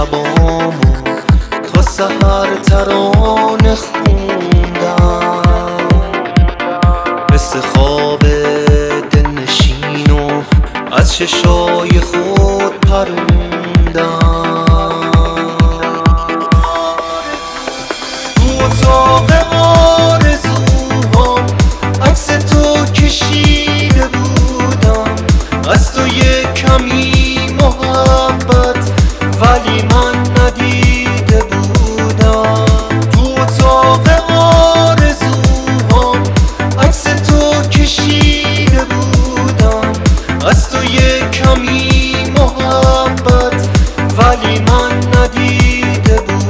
شبامو تا سحر ترانه خوندم، مثل خواب دلنشین و از چشای خود پروندم. تو اتاق آرزوهام عکس تو کشیده بودم، از تو یک کمی محبت ولی من ندیده بودم. تو اتاق آرزوهام عکس تو کشیده بودم، از تو یک کمی محبت ولی من ندیده بودم.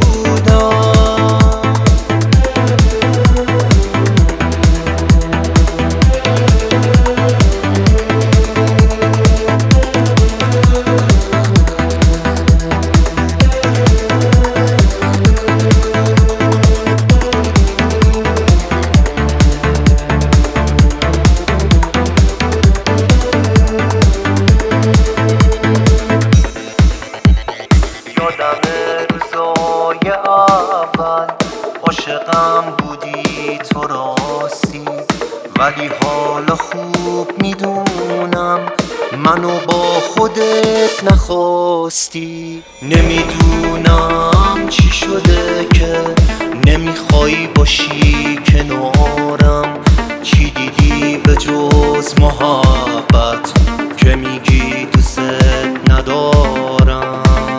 روزای اول عاشقم بودی تو راستی، ولی حالا خوب میدونم منو با خودت نخواستی. نمیدونم چی شده که نمیخوای باشی کنارم، چی دیدی به جز محبت که میگی دوست ندارم.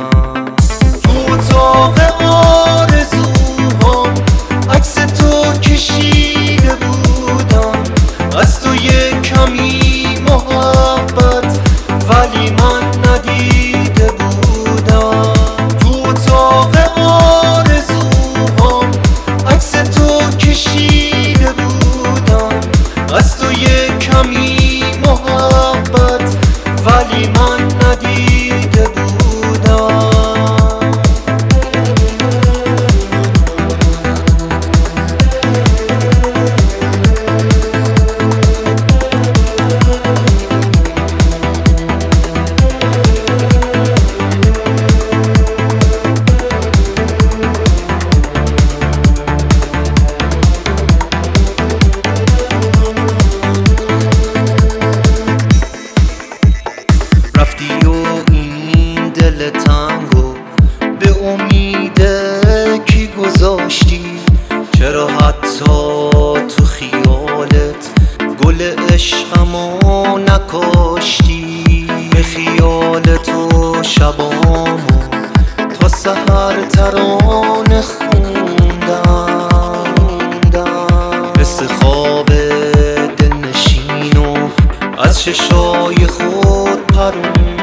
اتاق آرزوهام عکس تو کشیده بودم، از تو یک کمی محبت ولی من ندیده بودم. تو اتاق آرزوهام عکس تو کشیده بودم، از تو یک کمی محبت ولی من ندیده بودم. رفتی و این دل تنگو به امید کی گذاشتی؟ چرا حتی تو خیالت گل عشقمو نکاشتی؟ به خیال تو شبامو تا سحر ترانه خوندم، مثل خواب دلنشین و از چشای خود پروندم.